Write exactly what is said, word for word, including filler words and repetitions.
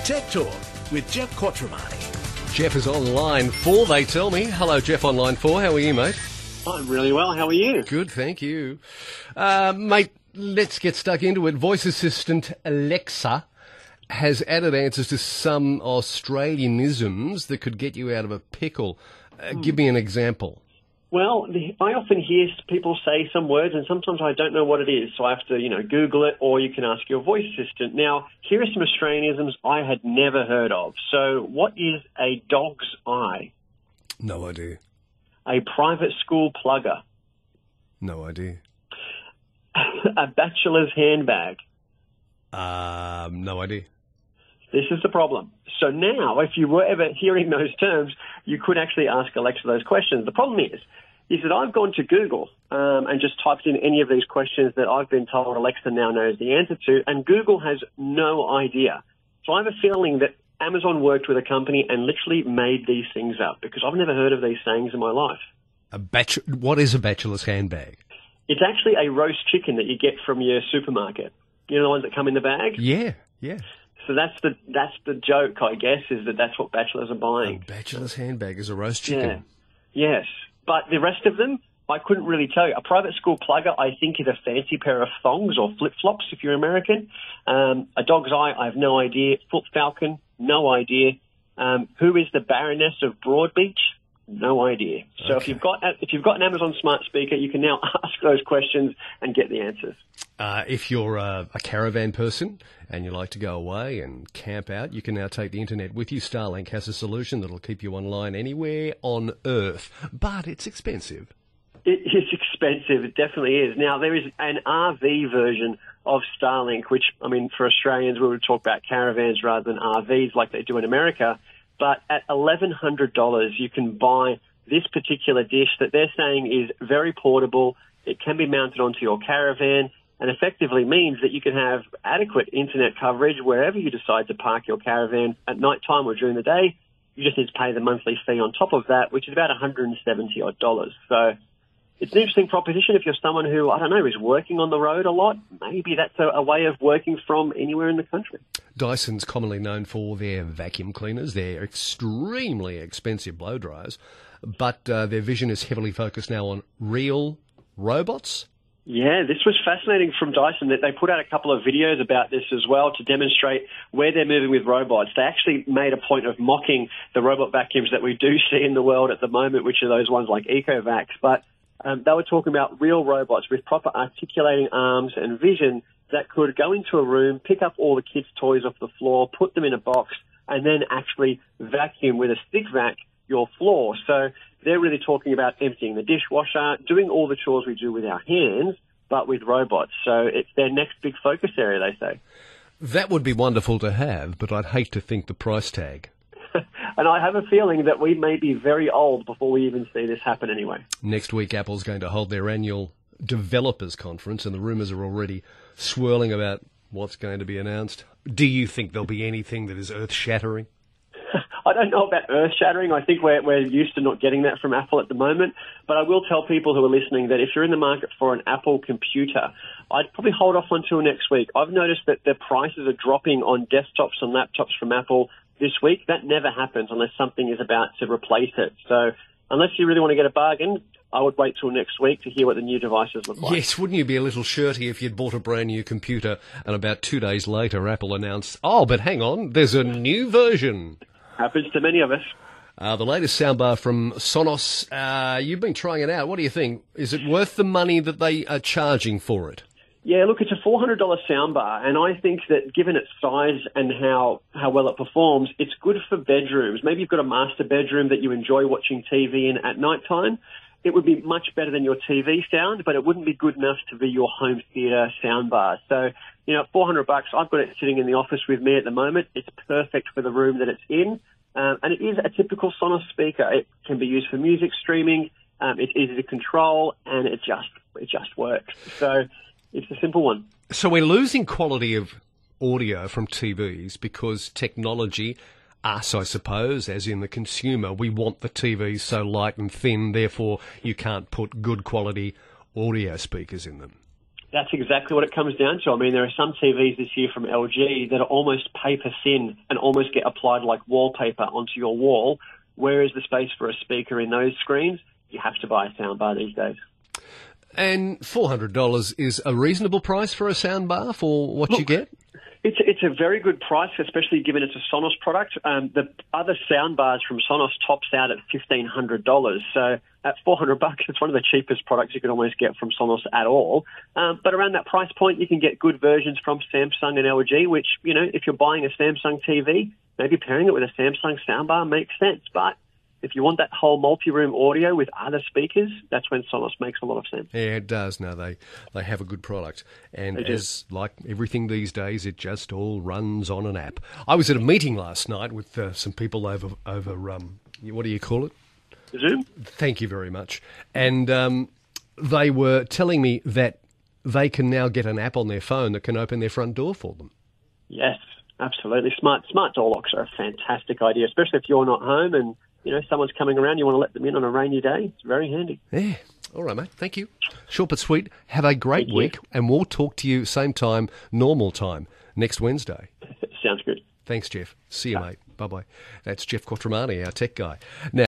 Tech Talk with Jeff Quattromani. Jeff is on line four, they tell me. Hello, Jeff on line four. How are you, mate? I'm really well. How are you? Good, thank you. Uh, mate, let's get stuck into it. Voice assistant Alexa has added answers to some Australianisms that could get you out of a pickle. Uh, Hmm. Give me an example. Well, the, I often hear people say some words, and sometimes I don't know what it is, so I have to, you know, Google it, or you can ask your voice assistant. Now, here are some Australianisms I had never heard of. So, what is a dog's eye? No idea. A private school plugger. No idea. A bachelor's handbag. Um, no idea. This is the problem. So now, if you were ever hearing those terms, you could actually ask Alexa those questions. The problem is, is that I've gone to Google um, and just typed in any of these questions that I've been told Alexa now knows the answer to, and Google has no idea. So I have a feeling that Amazon worked with a company and literally made these things up, because I've never heard of these sayings in my life. A bach- What is a bachelor's handbag? It's actually a roast chicken that you get from your supermarket. You know, the ones that come in the bag? Yeah, yeah. So that's the that's the joke, I guess, is that that's what bachelors are A buying. bachelor's handbag is a roast chicken. Yeah. Yes. But the rest of them, I couldn't really tell you. A private school plugger, I think, is a fancy pair of thongs or flip-flops if you're American. Um, a dog's eye, I have no idea. Foot falcon, no idea. Um, who is the Baroness of Broadbeach? No idea. So Okay. if you've got if you've got an Amazon smart speaker, you can now ask those questions and get the answers. Uh, if you're a, a caravan person and you like to go away and camp out, you can now take the internet with you. Starlink has a solution that'll keep you online anywhere on Earth, but it's expensive. It is expensive. It definitely is. Now, there is an R V version of Starlink, which, I mean, for Australians, we would talk about caravans rather than R Vs like they do in America. But at eleven hundred dollars, you can buy this particular dish that they're saying is very portable. It can be mounted onto your caravan and effectively means that you can have adequate internet coverage wherever you decide to park your caravan at night time or during the day. You just need to pay the monthly fee on top of that, which is about one hundred seventy odd dollars. So it's an interesting proposition if you're someone who, I don't know, is working on the road a lot. Maybe that's a, a way of working from anywhere in the country. Dyson's commonly known for their vacuum cleaners. They're extremely expensive blow dryers, but uh, their vision is heavily focused now on real robots. Yeah, this was fascinating from Dyson that they put out a couple of videos about this as well to demonstrate where they're moving with robots. They actually made a point of mocking the robot vacuums that we do see in the world at the moment, which are those ones like Ecovacs. But um, they were talking about real robots with proper articulating arms and vision that could go into a room, pick up all the kids' toys off the floor, put them in a box, and then actually vacuum with a stick vac your floor. So they're really talking about emptying the dishwasher, doing all the chores we do with our hands, but with robots. So it's their next big focus area, they say. That would be wonderful to have, but I'd hate to think the price tag. And I have a feeling that we may be very old before we even see this happen anyway. Next week, Apple's going to hold their annual developers conference, and the rumours are already swirling about what's going to be announced. Do you think there'll be anything that is earth-shattering? I don't know about earth-shattering. I think we're, we're used to not getting that from Apple at the moment. But I will tell people who are listening that if you're in the market for an Apple computer, I'd probably hold off until next week. I've noticed that the prices are dropping on desktops and laptops from Apple this week. That never happens unless something is about to replace it. So unless you really want to get a bargain, I would wait till next week to hear what the new devices look like. Yes, wouldn't you be a little shirty if you'd bought a brand new computer and about two days later Apple announced, oh, but hang on, there's a new version. Happens to many of us. Uh, the latest soundbar from Sonos, uh, you've been trying it out. What do you think? Is it worth the money that they are charging for it? Yeah, look, it's a four hundred dollars soundbar, and I think that given its size and how, how well it performs, it's good for bedrooms. Maybe you've got a master bedroom that you enjoy watching T V in at night time. It would be much better than your T V sound, but it wouldn't be good enough to be your home theatre soundbar. So, you know, four hundred bucks, I've got it sitting in the office with me at the moment. It's perfect for the room that it's in, um, and it is a typical Sonos speaker. It can be used for music streaming. Um, it's easy to control, and it just it just works. So it's a simple one. So we're losing quality of audio from T Vs because technology, us I suppose, as in the consumer, we want the T Vs so light and thin, therefore you can't put good quality audio speakers in them. That's exactly what it comes down to. I mean, there are some T Vs this year from L G that are almost paper thin and almost get applied like wallpaper onto your wall. Where is the space for a speaker in those screens? You have to buy a soundbar these days. And four hundred dollars is a reasonable price for a soundbar for what Look, you get? It's it's a very good price, especially given it's a Sonos product. Um, the other soundbars from Sonos tops out at fifteen hundred dollars. So at four hundred bucks, it's one of the cheapest products you can almost get from Sonos at all. Um, but around that price point, you can get good versions from Samsung and L G, which, you know, if you're buying a Samsung T V, maybe pairing it with a Samsung soundbar makes sense. But if you want that whole multi-room audio with other speakers, that's when Sonos makes a lot of sense. Yeah, it does. No, they they have a good product. And as like everything these days, it just all runs on an app. I was at a meeting last night with uh, some people over, over um, what do you call it? Zoom? Thank you very much. And um, they were telling me that they can now get an app on their phone that can open their front door for them. Yes, absolutely. Smart, smart door locks are a fantastic idea, especially if you're not home and you know, someone's coming around, you want to let them in on a rainy day. It's very handy. Yeah. All right, mate. Thank you. Short but sweet. Have a great Thank week, you. and we'll talk to you same time, normal time, next Wednesday. Sounds good. Thanks, Jeff. See you, mate. Bye-bye. That's Jeff Quattromani, our tech guy. Now,